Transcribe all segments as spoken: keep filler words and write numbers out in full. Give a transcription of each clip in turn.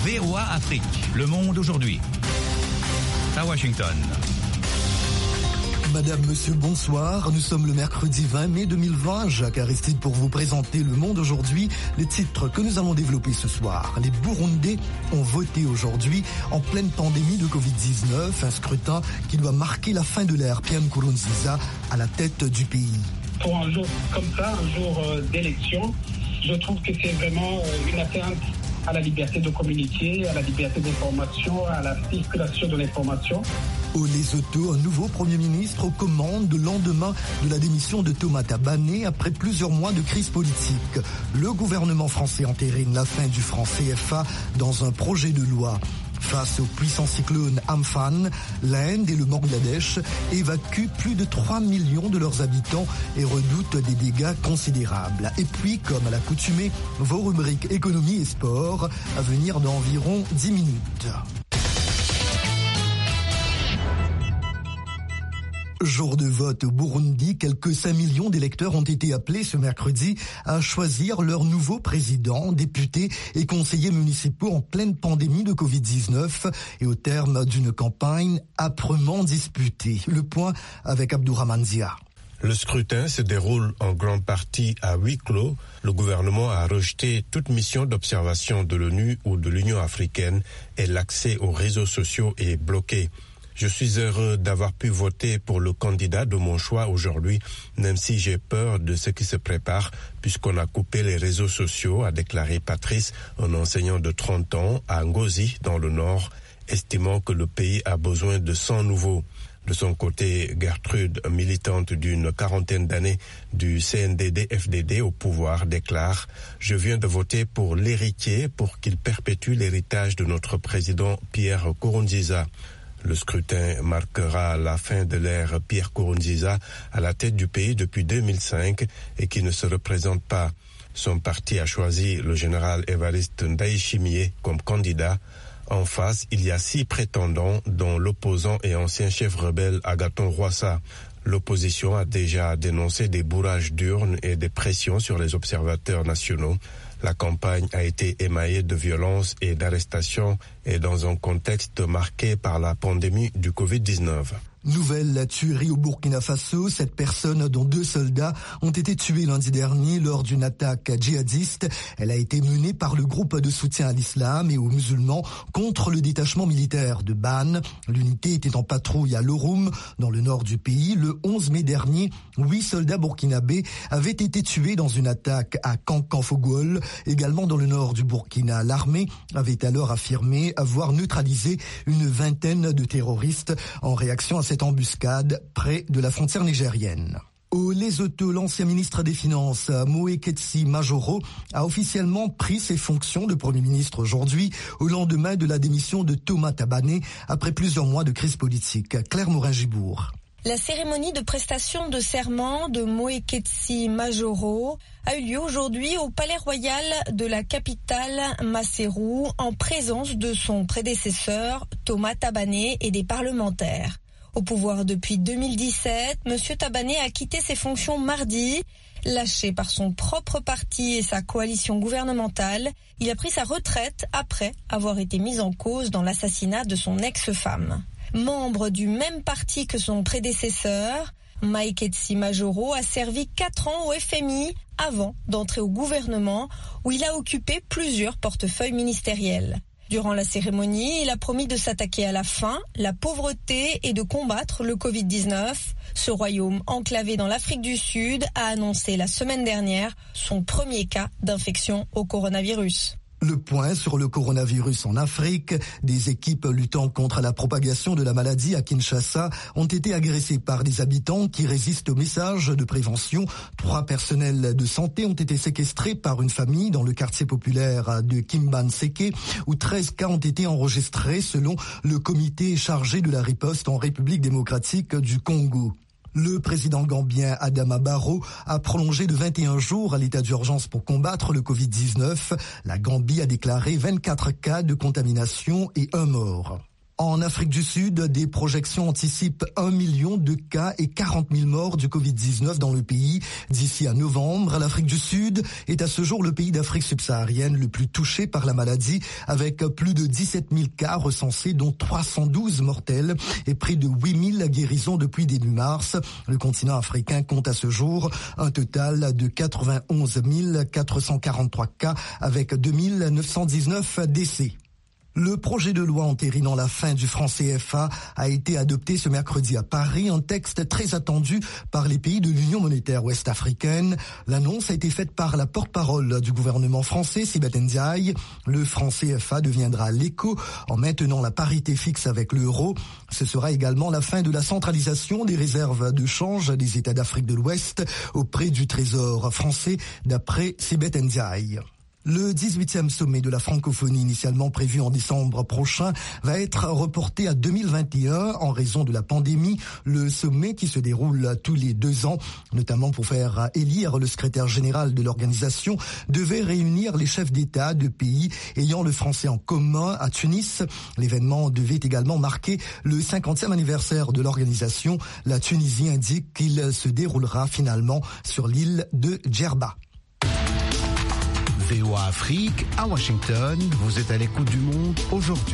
V O A Afrique, Le Monde aujourd'hui. À Washington. Madame, Monsieur, bonsoir. Nous sommes le mercredi vingt mai deux mille vingt. Jacques Aristide pour vous présenter Le Monde aujourd'hui. Les titres que nous allons développer ce soir. Les Burundais ont voté aujourd'hui en pleine pandémie de covid dix-neuf. Un scrutin qui doit marquer la fin de l'ère Pierre Nkurunziza à la tête du pays. Pour un jour comme ça, un jour euh, d'élection, je trouve que c'est vraiment euh, une atteinte à la liberté de communiquer, à la liberté d'information, à la circulation de l'information. Au Lesotho, un nouveau Premier ministre aux commandes le lendemain de la démission de Thomas Tabané après plusieurs mois de crise politique. Le gouvernement français entérine la fin du franc C F A dans un projet de loi. Face au puissant cyclone Amphan, l'Inde et le Bangladesh évacuent plus de trois millions de leurs habitants et redoutent des dégâts considérables. Et puis, comme à l'accoutumée, vos rubriques économie et sport à venir dans environ dix minutes. Jour de vote au Burundi, quelques cinq millions d'électeurs ont été appelés ce mercredi à choisir leur nouveau président, députés et conseillers municipaux en pleine pandémie de covid dix-neuf et au terme d'une campagne âprement disputée. Le point avec Abdourahmane Zia. Le scrutin se déroule en grande partie à huis clos. Le gouvernement a rejeté toute mission d'observation de l'ONU ou de l'Union africaine et l'accès aux réseaux sociaux est bloqué. Je suis heureux d'avoir pu voter pour le candidat de mon choix aujourd'hui, même si j'ai peur de ce qui se prépare, puisqu'on a coupé les réseaux sociaux, a déclaré Patrice, un enseignant de trente ans, à Ngozi, dans le Nord, estimant que le pays a besoin de sang nouveau. De son côté, Gertrude, militante d'une quarantaine d'années du C N D D F D D au pouvoir, déclare « Je viens de voter pour l'héritier pour qu'il perpétue l'héritage de notre président Pierre Nkurunziza ». Le scrutin marquera la fin de l'ère Pierre Nkurunziza à la tête du pays depuis deux mille cinq et qui ne se représente pas. Son parti a choisi le général Évariste Ndayishimiye comme candidat. En face, il y a six prétendants, dont l'opposant et ancien chef rebelle Agathon Rwasa. L'opposition a déjà dénoncé des bourrages d'urnes et des pressions sur les observateurs nationaux. La campagne a été émaillée de violences et d'arrestations et dans un contexte marqué par la pandémie du covid dix-neuf. Nouvelle tuerie au Burkina Faso. Sept personnes, dont deux soldats, ont été tuées lundi dernier lors d'une attaque djihadiste. Elle a été menée par le groupe de soutien à l'islam et aux musulmans contre le détachement militaire de Ban. L'unité était en patrouille à Loroum, dans le nord du pays. Le onze mai dernier, huit soldats burkinabés avaient été tués dans une attaque à Kankanfogol, également dans le nord du Burkina. L'armée avait alors affirmé avoir neutralisé une vingtaine de terroristes en réaction à cette embuscade près de la frontière nigérienne. Au Lesotho, l'ancien ministre des Finances, Moeketsi Majoro, a officiellement pris ses fonctions de Premier ministre aujourd'hui, au lendemain de la démission de Thomas Tabané, après plusieurs mois de crise politique. Claire Morin-Gibourg. La cérémonie de prestation de serment de Moeketsi Majoro a eu lieu aujourd'hui au Palais Royal de la capitale Maseru, en présence de son prédécesseur Thomas Tabané et des parlementaires. Au pouvoir depuis deux mille dix-sept, M. Tabané a quitté ses fonctions mardi. Lâché par son propre parti et sa coalition gouvernementale, il a pris sa retraite après avoir été mis en cause dans l'assassinat de son ex-femme. Membre du même parti que son prédécesseur, Moeketsi Majoro a servi quatre ans au F M I avant d'entrer au gouvernement où il a occupé plusieurs portefeuilles ministériels. Durant la cérémonie, il a promis de s'attaquer à la faim, la pauvreté et de combattre le covid dix-neuf. Ce royaume enclavé dans l'Afrique du Sud a annoncé la semaine dernière son premier cas d'infection au coronavirus. Le point sur le coronavirus en Afrique. Des équipes luttant contre la propagation de la maladie à Kinshasa ont été agressées par des habitants qui résistent aux messages de prévention. Trois personnels de santé ont été séquestrés par une famille dans le quartier populaire de Kimbanseke, où treize cas ont été enregistrés selon le comité chargé de la riposte en République démocratique du Congo. Le président gambien Adama Barrow a prolongé de vingt et un jours l'état d'urgence pour combattre le covid dix-neuf. La Gambie a déclaré vingt-quatre cas de contamination et un mort. En Afrique du Sud, des projections anticipent un million de cas et quarante mille morts du covid dix-neuf dans le pays d'ici à novembre. L'Afrique du Sud est à ce jour le pays d'Afrique subsaharienne le plus touché par la maladie, avec plus de dix-sept mille cas recensés, dont trois cent douze mortels et près de huit mille guérisons depuis début mars. Le continent africain compte à ce jour un total de quatre-vingt-onze mille quatre cent quarante-trois cas avec deux mille neuf cent dix-neuf décès. Le projet de loi entérinant la fin du franc C F A a été adopté ce mercredi à Paris, un texte très attendu par les pays de l'Union monétaire ouest-africaine. L'annonce a été faite par la porte-parole du gouvernement français, Sibeth Ndiaye. Le franc C F A deviendra l'éco en maintenant la parité fixe avec l'euro. Ce sera également la fin de la centralisation des réserves de change des États d'Afrique de l'Ouest auprès du Trésor français, d'après Sibeth Ndiaye. Le dix-huitième sommet de la francophonie, initialement prévu en décembre prochain, va être reporté à deux mille vingt et un en raison de la pandémie. Le sommet, qui se déroule tous les deux ans, notamment pour faire élire le secrétaire général de l'organisation, devait réunir les chefs d'État de pays ayant le français en commun à Tunis. L'événement devait également marquer le cinquantième anniversaire de l'organisation. La Tunisie indique qu'il se déroulera finalement sur l'île de Djerba. V O A Afrique, à Washington, vous êtes à l'écoute du monde aujourd'hui.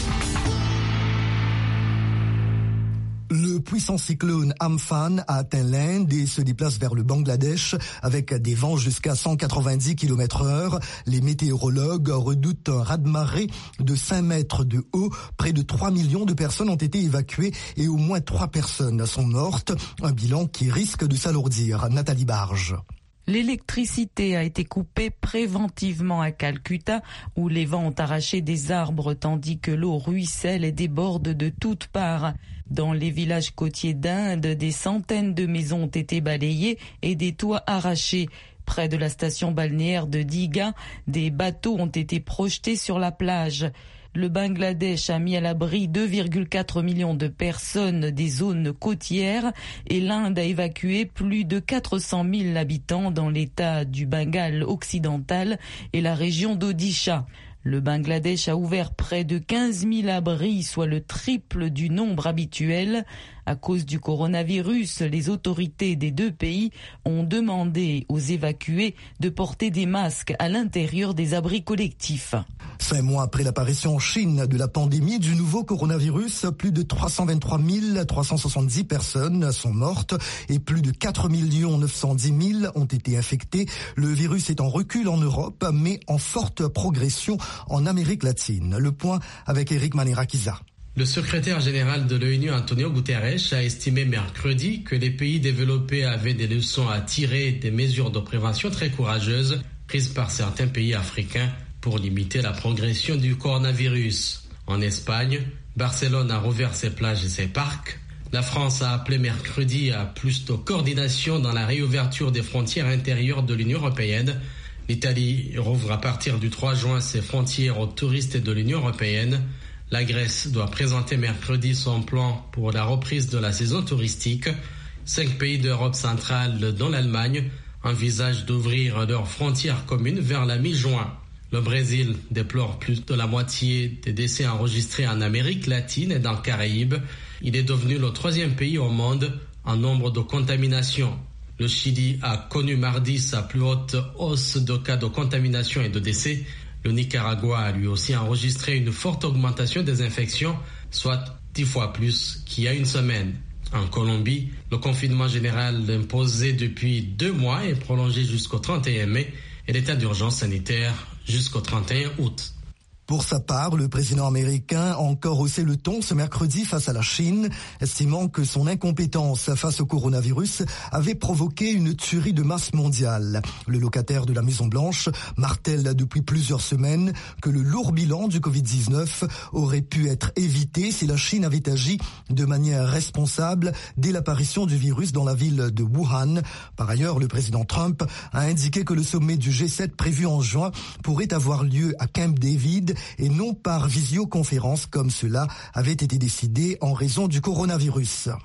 Le puissant cyclone Amphan a atteint l'Inde et se déplace vers le Bangladesh avec des vents jusqu'à cent quatre-vingt-dix kilomètres heure. Les météorologues redoutent un raz-de-marée de cinq mètres de haut. Près de trois millions de personnes ont été évacuées et au moins trois personnes sont mortes. Un bilan qui risque de s'alourdir. Nathalie Barge. L'électricité a été coupée préventivement à Calcutta, où les vents ont arraché des arbres tandis que l'eau ruisselle et déborde de toutes parts. Dans les villages côtiers d'Inde, des centaines de maisons ont été balayées et des toits arrachés. Près de la station balnéaire de Digha, des bateaux ont été projetés sur la plage. Le Bangladesh a mis à l'abri deux virgule quatre millions de personnes des zones côtières et l'Inde a évacué plus de quatre cent mille habitants dans l'état du Bengale occidental et la région d'Odisha. Le Bangladesh a ouvert près de quinze mille abris, soit le triple du nombre habituel. À cause du coronavirus, les autorités des deux pays ont demandé aux évacués de porter des masques à l'intérieur des abris collectifs. Cinq mois après l'apparition en Chine de la pandémie du nouveau coronavirus, plus de trois cent vingt-trois mille trois cent soixante-dix personnes sont mortes et plus de quatre millions neuf cent dix mille ont été infectées. Le virus est en recul en Europe, mais en forte progression en Amérique latine. Le point avec Eric Manirakiza. Le secrétaire général de l'ONU, Antonio Guterres, a estimé mercredi que les pays développés avaient des leçons à tirer des mesures de prévention très courageuses prises par certains pays africains pour limiter la progression du coronavirus. En Espagne, Barcelone a rouvert ses plages et ses parcs. La France a appelé mercredi à plus de coordination dans la réouverture des frontières intérieures de l'Union européenne. L'Italie rouvre à partir du trois juin ses frontières aux touristes de l'Union européenne. La Grèce doit présenter mercredi son plan pour la reprise de la saison touristique. Cinq pays d'Europe centrale, dont l'Allemagne, envisagent d'ouvrir leurs frontières communes vers la mi-juin. Le Brésil déplore plus de la moitié des décès enregistrés en Amérique latine et dans le Caraïbe. Il est devenu le troisième pays au monde en nombre de contaminations. Le Chili a connu mardi sa plus haute hausse de cas de contamination et de décès. Le Nicaragua a lui aussi enregistré une forte augmentation des infections, soit dix fois plus qu'il y a une semaine. En Colombie, le confinement général imposé depuis deux mois est prolongé jusqu'au trente et un mai et l'état d'urgence sanitaire jusqu'au trente et un août. Pour sa part, le président américain a encore haussé le ton ce mercredi face à la Chine, estimant que son incompétence face au coronavirus avait provoqué une tuerie de masse mondiale. Le locataire de la Maison-Blanche martèle depuis plusieurs semaines que le lourd bilan du covid dix-neuf aurait pu être évité si la Chine avait agi de manière responsable dès l'apparition du virus dans la ville de Wuhan. Par ailleurs, le président Trump a indiqué que le sommet du G sept prévu en juin pourrait avoir lieu à Camp David et non par visioconférence comme cela avait été décidé en raison du coronavirus.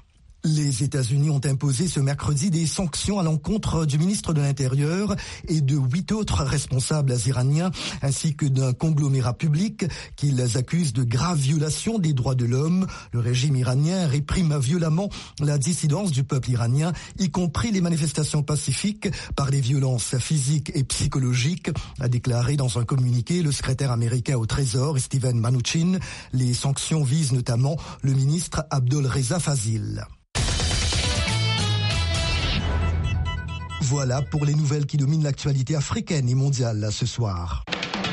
Les États-Unis ont imposé ce mercredi des sanctions à l'encontre du ministre de l'Intérieur et de huit autres responsables iraniens, ainsi que d'un conglomérat public qu'ils accusent de graves violations des droits de l'homme. Le régime iranien réprime violemment la dissidence du peuple iranien, y compris les manifestations pacifiques, par des violences physiques et psychologiques, a déclaré dans un communiqué le secrétaire américain au Trésor, Steven Mnuchin. Les sanctions visent notamment le ministre Abdolreza Fazil. Voilà pour les nouvelles qui dominent l'actualité africaine et mondiale ce soir.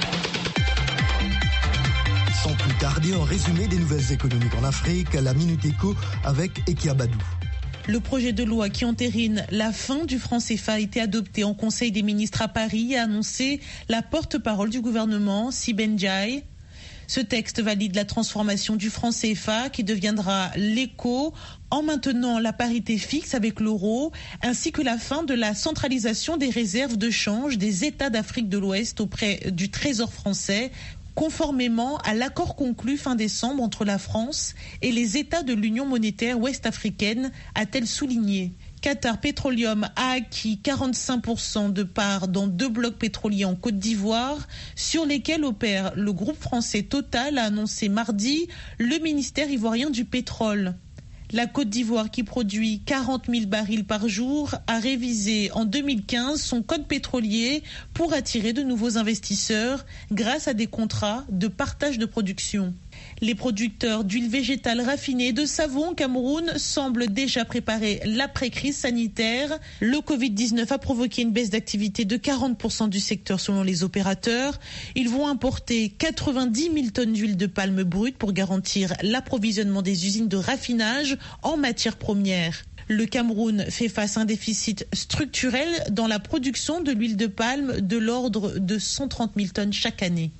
Sans plus tarder, un résumé des nouvelles économiques en Afrique, la Minute Éco avec Ekia Badou. Le projet de loi qui entérine la fin du franc C F A a été adopté en Conseil des ministres à Paris, a annoncé la porte-parole du gouvernement, Siben Ndiaye. Ce texte valide la transformation du franc C F A qui deviendra l'éco en maintenant la parité fixe avec l'euro, ainsi que la fin de la centralisation des réserves de change des États d'Afrique de l'Ouest auprès du Trésor français, conformément à l'accord conclu fin décembre entre la France et les États de l'Union monétaire ouest-africaine, a-t-elle souligné. Qatar Petroleum a acquis quarante-cinq pour cent de parts dans deux blocs pétroliers en Côte d'Ivoire, sur lesquels opère le groupe français Total, a annoncé mardi le ministère ivoirien du pétrole. La Côte d'Ivoire, qui produit quarante mille barils par jour, a révisé en deux mille quinze son code pétrolier pour attirer de nouveaux investisseurs grâce à des contrats de partage de production. Les producteurs d'huile végétale raffinée et de savon au Cameroun semblent déjà préparer l'après-crise sanitaire. Le covid dix-neuf a provoqué une baisse d'activité de quarante pour cent du secteur selon les opérateurs. Ils vont importer quatre-vingt-dix mille tonnes d'huile de palme brute pour garantir l'approvisionnement des usines de raffinage en matières premières. Le Cameroun fait face à un déficit structurel dans la production de l'huile de palme de l'ordre de cent trente mille tonnes chaque année.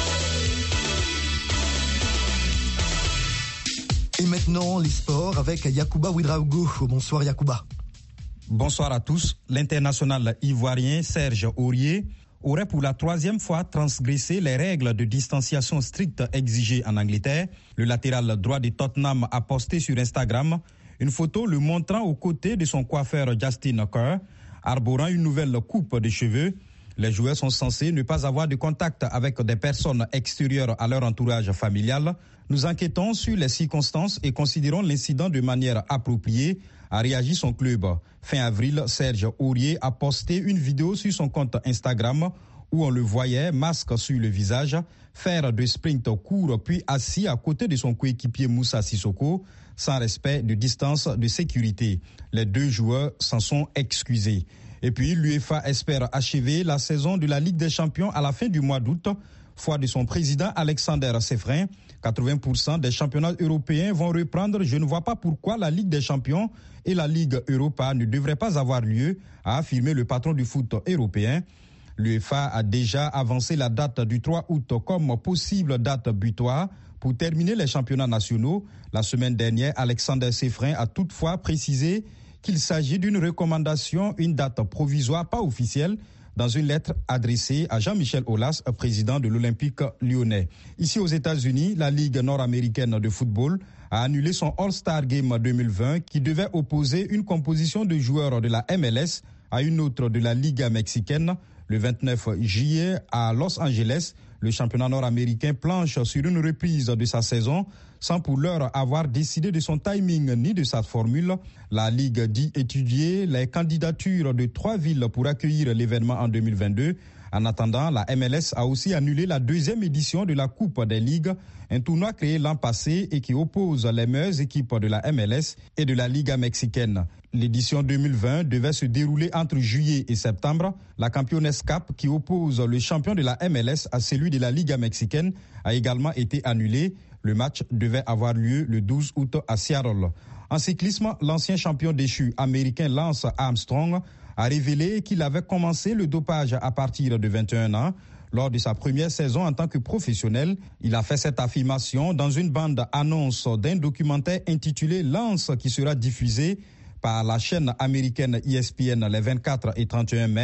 Et maintenant, les sports avec Yacouba Ouedraogo. Bonsoir Yacouba. Bonsoir à tous. L'international ivoirien Serge Aurier aurait pour la troisième fois transgressé les règles de distanciation strictes exigées en Angleterre. Le latéral droit de Tottenham a posté sur Instagram une photo le montrant aux côtés de son coiffeur Justin Kerr, arborant une nouvelle coupe de cheveux. Les joueurs sont censés ne pas avoir de contact avec des personnes extérieures à leur entourage familial. Nous enquêtons sur les circonstances et considérons l'incident de manière appropriée, a réagi son club. Fin avril, Serge Aurier a posté une vidéo sur son compte Instagram où on le voyait, masque sur le visage, faire de sprint court puis assis à côté de son coéquipier Moussa Sissoko, sans respect de distance de sécurité. Les deux joueurs s'en sont excusés. Et puis, l'UEFA espère achever la saison de la Ligue des Champions à la fin du mois d'août. Foi de son président Alexander Sefrin, quatre-vingts pour cent des championnats européens vont reprendre. Je ne vois pas pourquoi la Ligue des Champions et la Ligue Europa ne devraient pas avoir lieu, a affirmé le patron du foot européen. L'UEFA a déjà avancé la date du trois août comme possible date butoir pour terminer les championnats nationaux. La semaine dernière, Alexander Sefrin a toutefois précisé qu'il s'agit d'une recommandation, une date provisoire pas officielle, dans une lettre adressée à Jean-Michel Aulas, président de l'Olympique lyonnais. Ici aux États-Unis, la Ligue nord-américaine de football a annulé son All-Star Game deux mille vingt qui devait opposer une composition de joueurs de la M L S à une autre de la Liga mexicaine. Le vingt-neuf juillet à Los Angeles, le championnat nord-américain planche sur une reprise de sa saison sans pour l'heure avoir décidé de son timing ni de sa formule. La Ligue dit étudier les candidatures de trois villes pour accueillir l'événement en deux mille vingt-deux. En attendant, la M L S a aussi annulé la deuxième édition de la Coupe des Ligues, un tournoi créé l'an passé et qui oppose les meilleures équipes de la M L S et de la Liga mexicaine. L'édition deux mille vingt devait se dérouler entre juillet et septembre. La Campeones Cup, qui oppose le champion de la M L S à celui de la Liga mexicaine, a également été annulée. Le match devait avoir lieu le douze août à Seattle. En cyclisme, l'ancien champion déchu américain Lance Armstrong a révélé qu'il avait commencé le dopage à partir de vingt et un ans. Lors de sa première saison en tant que professionnel, il a fait cette affirmation dans une bande-annonce d'un documentaire intitulé Lance qui sera diffusé par la chaîne américaine E S P N les vingt-quatre et trente et un mai.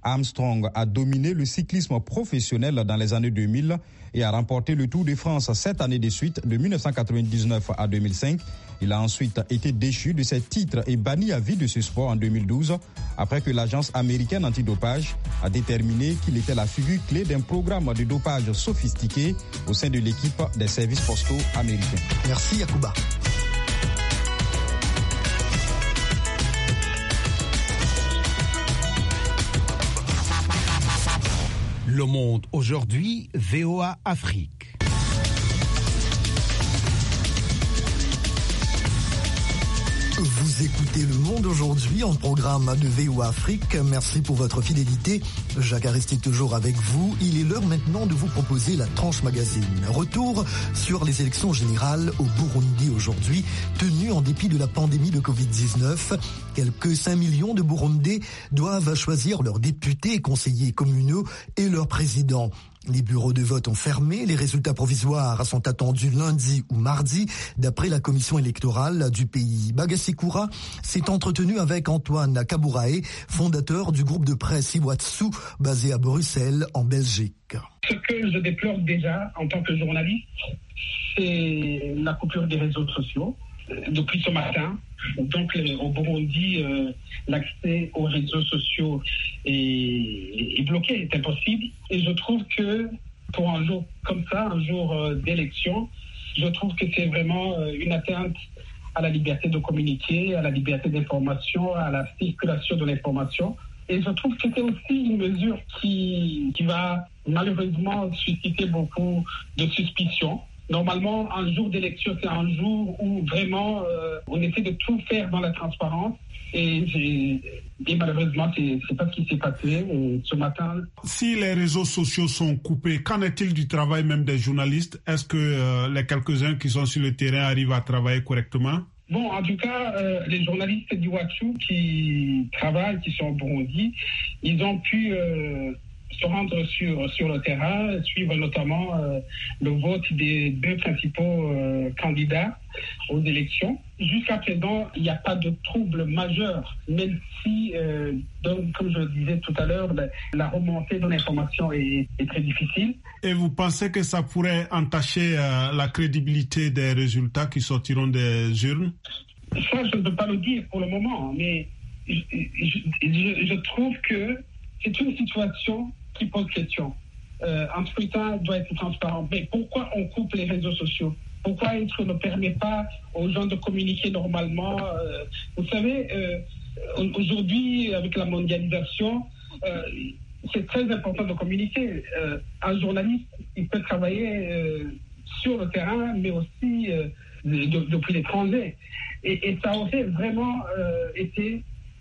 Armstrong a dominé le cyclisme professionnel dans les années deux mille et a remporté le Tour de France sept années de suite, de mille neuf cent quatre-vingt-dix-neuf à deux mille cinq. Il a ensuite été déchu de ses titres et banni à vie de ce sport en deux mille douze, après que l'agence américaine antidopage a déterminé qu'il était la figure clé d'un programme de dopage sophistiqué au sein de l'équipe des services postaux américains. Merci Yacouba. Le Monde aujourd'hui, V O A Afrique. Vous écoutez Le Monde aujourd'hui en programme de V O A Afrique. Merci pour votre fidélité. Jacques Aristide toujours avec vous. Il est l'heure maintenant de vous proposer la tranche magazine. Retour sur les élections générales au Burundi aujourd'hui, tenues en dépit de la pandémie de covid dix-neuf. Quelques cinq millions de Burundais doivent choisir leurs députés et conseillers communaux et leurs présidents. Les bureaux de vote ont fermé. Les résultats provisoires sont attendus lundi ou mardi, d'après la commission électorale du pays. Bagasikura s'est entretenu avec Antoine Kabouraé, fondateur du groupe de presse Iwatsu, basé à Bruxelles, en Belgique. Ce que je déplore déjà en tant que journaliste, c'est la coupure des réseaux sociaux. Depuis ce matin, donc au Burundi, euh, l'accès aux réseaux sociaux est, est bloqué, est impossible. Et je trouve que pour un jour comme ça, un jour euh, d'élection, je trouve que c'est vraiment euh, une atteinte à la liberté de communiquer, à la liberté d'information, à la circulation de l'information. Et je trouve que c'est aussi une mesure qui, qui va malheureusement susciter beaucoup de suspicions. Normalement, un jour d'élection, c'est un jour où vraiment euh, on essaie de tout faire dans la transparence. Et, et malheureusement, c'est, c'est pas ce qui s'est passé et ce matin. Si les réseaux sociaux sont coupés, qu'en est-il du travail même des journalistes? Est-ce que euh, les quelques-uns qui sont sur le terrain arrivent à travailler correctement? Bon, en tout cas, euh, les journalistes d'Iwatsu qui travaillent, qui sont au Burundi, ils ont pu euh, se rendre sur, sur le terrain, suivre notamment euh, le vote des deux principaux euh, candidats aux élections. Jusqu'à présent, il n'y a pas de trouble majeur, même si, euh, donc, comme je le disais tout à l'heure, la, la remontée de l'information est, est très difficile. Et vous pensez que ça pourrait entacher euh, la crédibilité des résultats qui sortiront des urnes? Ça, je ne peux pas le dire pour le moment, mais je, je, je, je trouve que c'est une situation qui pose question. Euh, un scrutin doit être transparent. Mais pourquoi on coupe les réseaux sociaux? Pourquoi on ne permet pas aux gens de communiquer normalement? euh, Vous savez, euh, aujourd'hui, avec la mondialisation, euh, c'est très important de communiquer. Euh, un journaliste, il peut travailler euh, sur le terrain, mais aussi euh, de, de, depuis l'étranger. Et, et ça aurait vraiment euh, été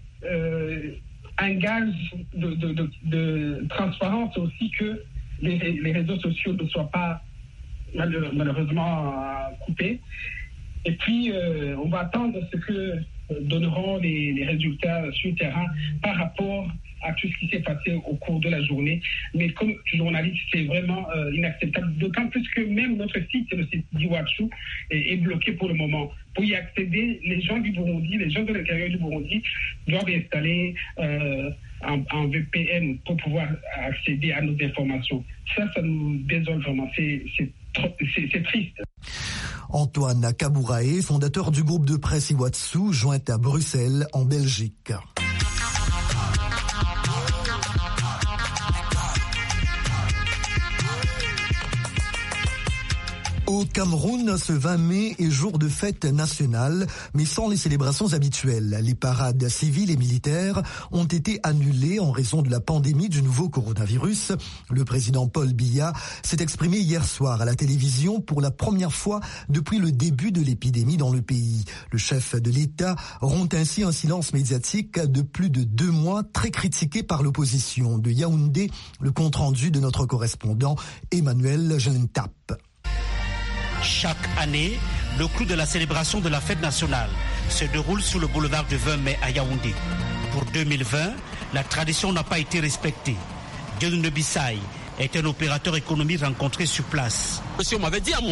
euh, un gage de, de, de, de transparence aussi, que les, les réseaux sociaux ne soient pas malheureusement coupés. Et puis, euh, on va attendre ce que donneront les, les résultats sur le terrain par rapport à tout ce qui s'est passé au cours de la journée. Mais comme journaliste, c'est vraiment euh, inacceptable. D'autant plus que même notre site, le site d'Iwatsu, est, est bloqué pour le moment. Pour y accéder, les gens du Burundi, les gens de l'intérieur du Burundi doivent installer euh, un, un V P N pour pouvoir accéder à nos informations. Ça, ça nous désole vraiment. C'est, c'est, c'est, c'est triste. Antoine Kabouraé, fondateur du groupe de presse Iwatsu, joint à Bruxelles, en Belgique. Au Cameroun, ce vingt mai est jour de fête nationale, mais sans les célébrations habituelles. Les parades civiles et militaires ont été annulées en raison de la pandémie du nouveau coronavirus. Le président Paul Biya s'est exprimé hier soir à la télévision pour la première fois depuis le début de l'épidémie dans le pays. Le chef de l'État rompt ainsi un silence médiatique de plus de deux mois, très critiqué par l'opposition. De Yaoundé, le compte-rendu de notre correspondant Emmanuel Gelentap. Chaque année, le clou de la célébration de la fête nationale se déroule sur le boulevard du vingt mai à Yaoundé. Pour deux mille vingt, la tradition n'a pas été respectée. Dieudonné Bissaï est un opérateur économique rencontré sur place. Monsieur, on m'avait dit à moi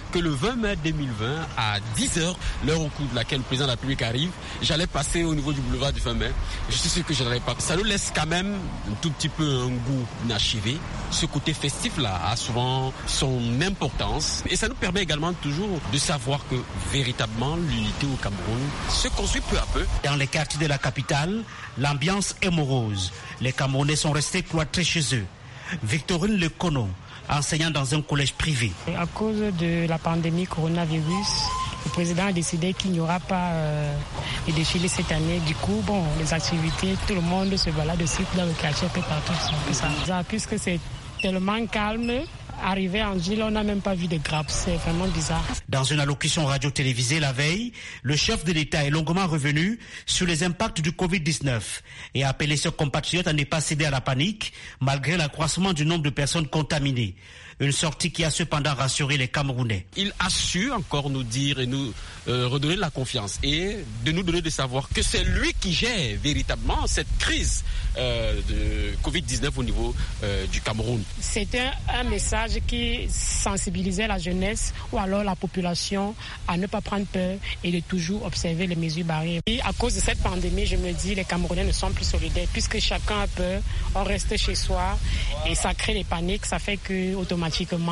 que le vingt mai deux mille vingt, à dix heures, l'heure au cours de laquelle le président de la République arrive, j'allais passer au niveau du boulevard du vingt mai. Je suis sûr que je n'allais pas. Ça nous laisse quand même un tout petit peu un goût inachevé. Ce côté festif-là a souvent son importance. Et ça nous permet également toujours de savoir que véritablement l'unité au Cameroun se construit peu à peu. Dans les quartiers de la capitale, l'ambiance est morose. Les Camerounais sont restés cloîtrés chez eux. Victorine Lecono, enseignant dans un collège privé. À cause de la pandémie coronavirus, le président a décidé qu'il n'y aura pas euh, de défilé cette année. Du coup, bon, les activités, tout le monde se balade aussi dans le quartier, peu partout. Ça. Puisque c'est tellement calme, arrivé en ville, on n'a même pas vu de grappes. C'est vraiment bizarre. Dans une allocution radio-télévisée la veille, le chef de l'État est longuement revenu sur les impacts du covid dix-neuf et a appelé ses compatriotes à ne pas céder à la panique malgré l'accroissement du nombre de personnes contaminées. Une sortie qui a cependant rassuré les Camerounais. Il a su encore nous dire et nous euh, redonner de la confiance et de nous donner de savoir que c'est lui qui gère véritablement cette crise euh, de covid dix-neuf au niveau euh, du Cameroun. C'était un message qui sensibilisait la jeunesse ou alors la population à ne pas prendre peur et de toujours observer les mesures barrières. Et à cause de cette pandémie, je me dis les Camerounais ne sont plus solidaires puisque chacun a peur, on reste chez soi et ça crée des paniques, ça fait que automatiquement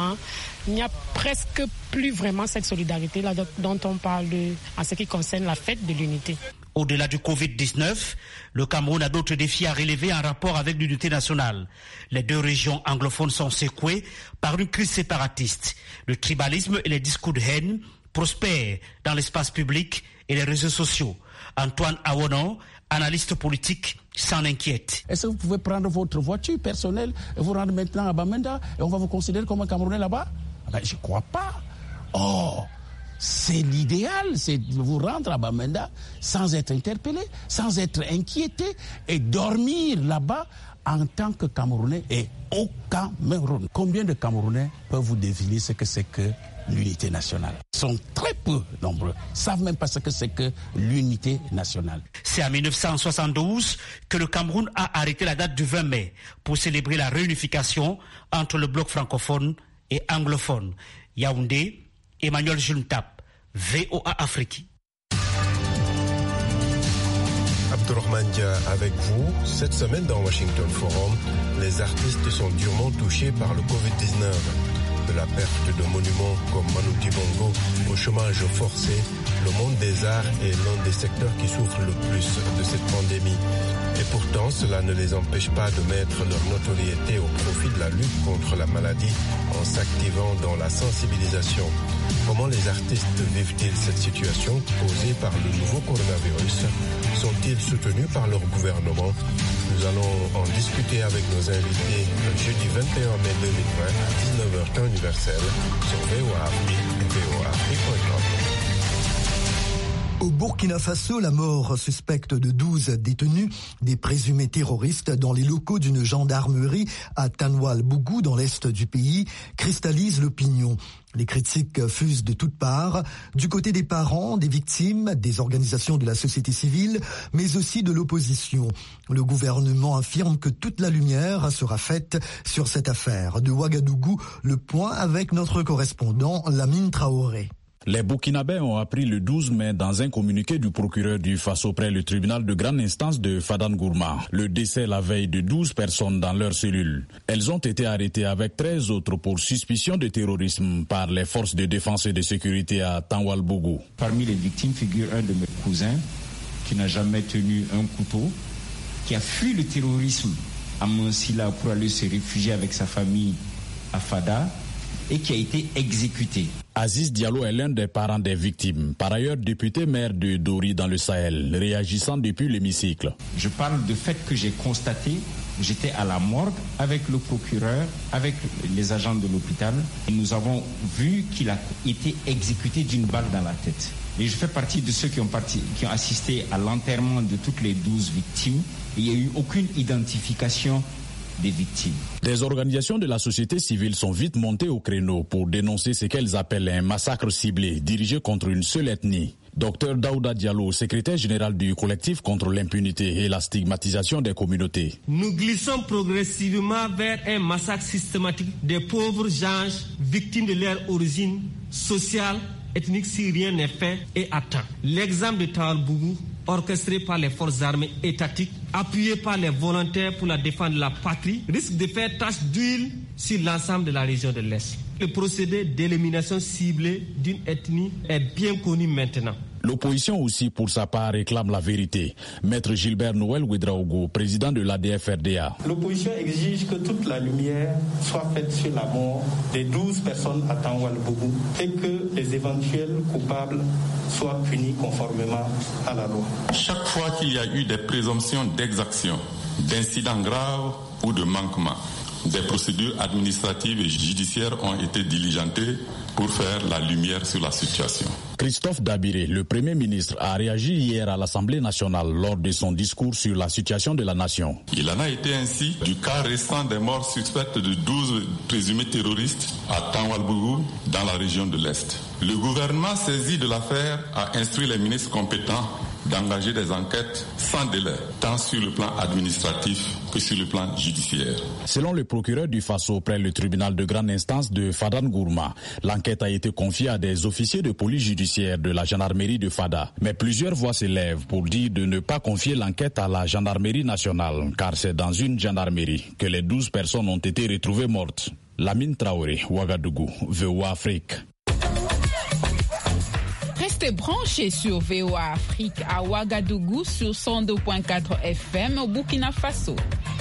il n'y a presque plus vraiment cette solidarité là dont on parle en ce qui concerne la fête de l'unité. Au-delà du covid dix-neuf, le Cameroun a d'autres défis à relever en rapport avec l'unité nationale. Les deux régions anglophones sont secouées par une crise séparatiste. Le tribalisme et les discours de haine prospèrent dans l'espace public et les réseaux sociaux. Antoine Awono, analyste politique, s'en inquiète. Est-ce que vous pouvez prendre votre voiture personnelle et vous rendre maintenant à Bamenda et on va vous considérer comme un Camerounais là-bas? Ben, je ne crois pas. Oh, c'est l'idéal, c'est de vous rendre à Bamenda sans être interpellé, sans être inquiété et dormir là-bas en tant que Camerounais et au Cameroun. Combien de Camerounais peuvent vous deviner ce que c'est que l'unité nationale? Ils sont très peu nombreux, ne savent même pas ce que c'est que l'unité nationale. C'est en mille neuf cent soixante-douze que le Cameroun a arrêté la date du vingt mai pour célébrer la réunification entre le bloc francophone et anglophone. Yaoundé, Emmanuel Juntap, V O A Afrique. Abdourahmane Dia avec vous. Cette semaine dans Washington Forum, les artistes sont durement touchés par le covid dix-neuf. De la perte de monuments comme Manu Dibango au chômage forcé, le monde des arts est l'un des secteurs qui souffre le plus de cette pandémie. Et pourtant, cela ne les empêche pas de mettre leur notoriété au profit de la lutte contre la maladie en s'activant dans la sensibilisation. Comment les artistes vivent-ils cette situation posée par le nouveau coronavirus? Sont-ils soutenus par leur gouvernement? Nous allons en discuter avec nos invités le jeudi vingt et un mai deux mille vingt à dix-neuf heures temps universel sur V O A Afrique et V O A Afrique point com. Au Burkina Faso, la mort suspecte de douze détenus, des présumés terroristes dans les locaux d'une gendarmerie à Tanwal-Bougou dans l'est du pays, cristallise l'opinion. Les critiques fusent de toutes parts, du côté des parents, des victimes, des organisations de la société civile, mais aussi de l'opposition. Le gouvernement affirme que toute la lumière sera faite sur cette affaire. De Ouagadougou, le point avec notre correspondant Lamine Traoré. Les Burkinabés ont appris le douze mai dans un communiqué du procureur du Faso près le tribunal de grande instance de Fadan-Gourma le décès la veille de douze personnes dans leur cellule. Elles ont été arrêtées avec treize autres pour suspicion de terrorisme par les forces de défense et de sécurité à Tanwal-Bougou. Parmi les victimes figure un de mes cousins qui n'a jamais tenu un couteau, qui a fui le terrorisme à Monsila pour aller se réfugier avec sa famille à Fada et qui a été exécuté. Aziz Diallo est l'un des parents des victimes, par ailleurs député maire de Dori dans le Sahel, réagissant depuis l'hémicycle. Je parle du fait que j'ai constaté, j'étais à la morgue avec le procureur, avec les agents de l'hôpital, et nous avons vu qu'il a été exécuté d'une balle dans la tête. Et je fais partie de ceux qui ont, parti, qui ont assisté à l'enterrement de toutes les douze victimes. Il n'y a eu aucune identification des victimes. Des organisations de la société civile sont vite montées au créneau pour dénoncer ce qu'elles appellent un massacre ciblé dirigé contre une seule ethnie. Docteur Daouda Diallo, secrétaire général du collectif contre l'impunité et la stigmatisation des communautés. Nous glissons progressivement vers un massacre systématique des pauvres gens victimes de leur origine sociale, ethnique si rien n'est fait et à temps. L'exemple de Tawarbougou, orchestré par les forces armées étatiques, appuyé par les volontaires pour la défense de la patrie, risque de faire tache d'huile sur l'ensemble de la région de l'Est. Le procédé d'élimination ciblée d'une ethnie est bien connu maintenant. L'opposition aussi, pour sa part, réclame la vérité. Maître Gilbert Noël Ouedraogo, président de l'A D F R D A. L'opposition exige que toute la lumière soit faite sur la mort des douze personnes à Tawarbougou et que les éventuels coupables soient punis conformément à la loi. Chaque fois qu'il y a eu des présomptions d'exaction, d'incidents graves ou de manquements, des procédures administratives et judiciaires ont été diligentées pour faire la lumière sur la situation. Christophe Dabiré, le Premier ministre, a réagi hier à l'Assemblée nationale lors de son discours sur la situation de la nation. Il en a été ainsi du cas récent des morts suspectes de douze présumés terroristes à Tawarbougou dans la région de l'Est. Le gouvernement saisi de l'affaire a instruit les ministres compétents d'engager des enquêtes sans délai, tant sur le plan administratif que sur le plan judiciaire. Selon le procureur du Faso près le tribunal de grande instance de Fadane Gourma, l'enquête a été confiée à des officiers de police judiciaire de la gendarmerie de Fada. Mais plusieurs voix s'élèvent pour dire de ne pas confier l'enquête à la gendarmerie nationale, car c'est dans une gendarmerie que les douze personnes ont été retrouvées mortes. Lamine Traoré, Ouagadougou, V O A Afrique. Restez branchés sur V O A Afrique à Ouagadougou sur cent deux virgule quatre F M au Burkina Faso.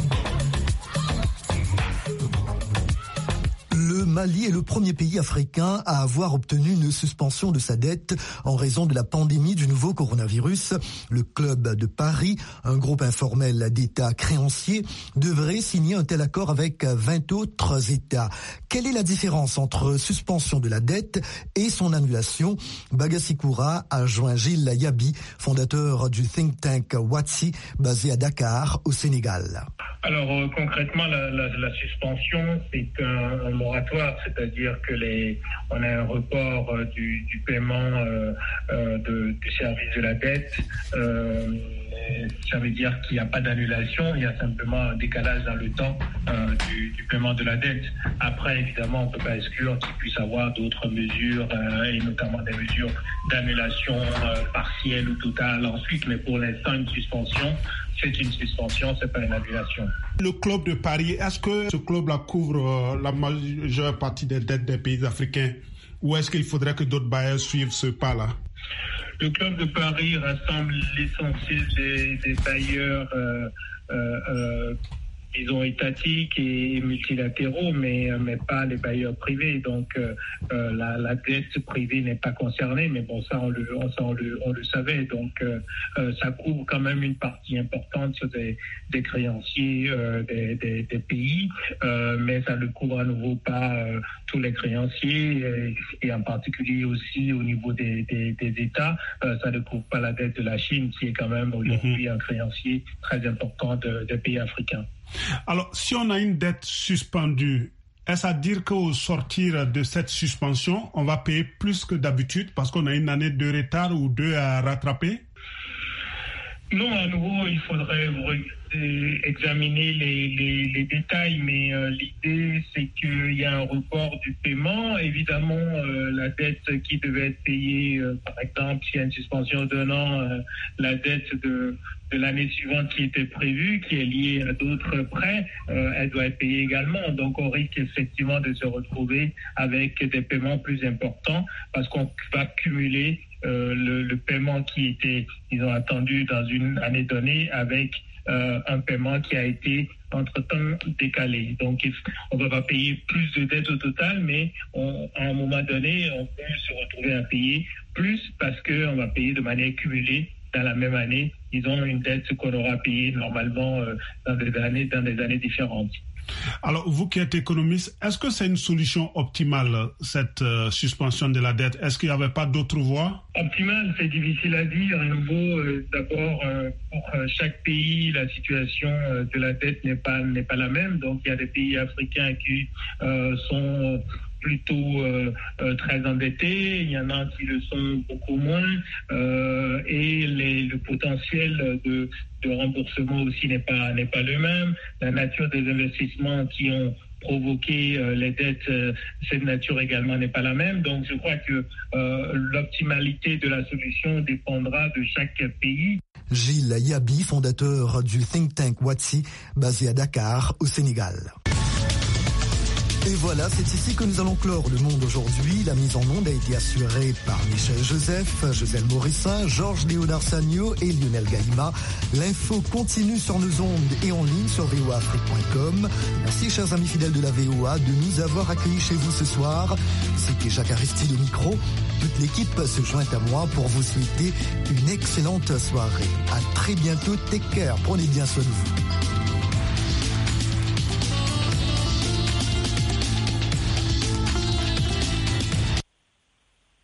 Le Mali est le premier pays africain à avoir obtenu une suspension de sa dette en raison de la pandémie du nouveau coronavirus. Le Club de Paris, un groupe informel d'États créanciers, devrait signer un tel accord avec vingt autres États. Quelle est la différence entre suspension de la dette et son annulation? Bagassi-Koura a joint Gilles Yabi, fondateur du think tank Watsi, basé à Dakar, au Sénégal. Alors euh, concrètement, la, la, la suspension, c'est un, un moratoire, c'est-à-dire que les, on a un report euh, du, du paiement euh, euh, de, du service de la dette. Euh, ça veut dire qu'il n'y a pas d'annulation, il y a simplement un décalage dans le temps euh, du, du paiement de la dette. Après, évidemment, on ne peut pas exclure qu'il puisse y avoir d'autres mesures, euh, et notamment des mesures d'annulation euh, partielle ou totale ensuite, mais pour l'instant, une suspension, c'est une suspension, c'est pas une annulation. Le club de Paris, est-ce que ce club-là couvre euh, la majeure partie des dettes des pays africains ou est-ce qu'il faudrait que d'autres bailleurs suivent ce pas-là? Le club de Paris rassemble l'essentiel des, des bailleurs euh, euh, euh, disons étatiques et multilatéraux, mais, mais pas les bailleurs privés. Donc euh, la, la dette privée n'est pas concernée, mais bon, ça on le, on, ça, on le, on le savait. Donc euh, ça couvre quand même une partie importante des, des créanciers euh, des, des, des pays, euh, mais ça ne couvre à nouveau pas euh, tous les créanciers, et, et en particulier aussi au niveau des, des, des États. Euh, ça ne couvre pas la dette de la Chine, qui est quand même aujourd'hui un créancier très important de, des pays africains. Alors, si on a une dette suspendue, est-ce à dire qu'au sortir de cette suspension, on va payer plus que d'habitude parce qu'on a une année de retard ou deux à rattraper? Non, à nouveau, il faudrait examiner les, les, les détails, mais euh, l'idée, c'est qu'il y a un report du paiement. Évidemment, euh, la dette qui devait être payée, euh, par exemple, s'il y a une suspension d'un an, euh, la dette de, de l'année suivante qui était prévue, qui est liée à d'autres prêts, euh, elle doit être payée également. Donc, on risque effectivement de se retrouver avec des paiements plus importants parce qu'on va cumuler euh, le, le paiement qui était, ils ont attendu dans une année donnée avec Euh, un paiement qui a été entre-temps décalé. Donc, on ne va pas payer plus de dettes au total, mais on, à un moment donné, on peut se retrouver à payer plus parce qu'on va payer de manière cumulée dans la même année. Ils ont une dette qu'on aura payée normalement euh, dans des années, dans des années différentes. Alors, vous qui êtes économiste, est-ce que c'est une solution optimale, cette euh, suspension de la dette? Est-ce qu'il n'y avait pas d'autres voies? Optimale, c'est difficile à dire. À nouveau, euh, d'abord, euh, pour euh, chaque pays, la situation euh, de la dette n'est pas, n'est pas la même. Donc, il y a des pays africains qui euh, sont plutôt euh, euh, très endettés, il y en a qui le sont beaucoup moins, euh, et les, le potentiel de, de remboursement aussi n'est pas, n'est pas le même. La nature des investissements qui ont provoquer euh, les dettes, euh, cette nature également n'est pas la même. Donc je crois que euh, l'optimalité de la solution dépendra de chaque pays. Gilles Yabi, fondateur du think tank Watsi, basé à Dakar, au Sénégal. Et voilà, c'est ici que nous allons clore le monde aujourd'hui. La mise en onde a été assurée par Michel Joseph, Joselle Morissin, Georges Léonard Sagno et Lionel Gaïma. L'info continue sur nos ondes et en ligne sur v o a afrique point com. Merci, chers amis fidèles de la V O A, de nous avoir accueillis chez vous ce soir. C'était Jacques Aristide au micro. Toute l'équipe se joint à moi pour vous souhaiter une excellente soirée. À très bientôt. Take care. Prenez bien soin de vous.